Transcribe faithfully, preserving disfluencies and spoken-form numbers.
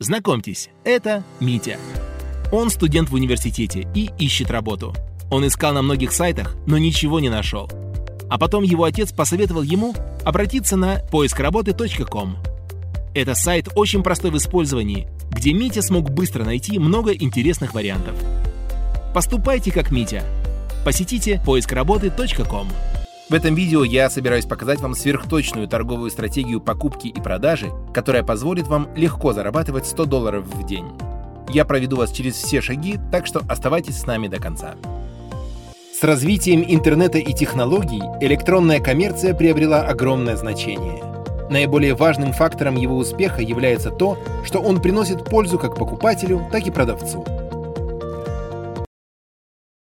Знакомьтесь, это Митя. Он студент в университете и ищет работу. Он искал на многих сайтах, но ничего не нашел. А потом его отец посоветовал ему обратиться на поиск работы точка ком. Это сайт очень простой в использовании, где Митя смог быстро найти много интересных вариантов. Поступайте как Митя. Посетите поиск работы точка ком. В этом видео я собираюсь показать вам сверхточную торговую стратегию покупки и продажи, которая позволит вам легко зарабатывать сто долларов в день. Я проведу вас через все шаги, так что оставайтесь с нами до конца. С развитием интернета и технологий электронная коммерция приобрела огромное значение. Наиболее важным фактором его успеха является то, что он приносит пользу как покупателю, так и продавцу.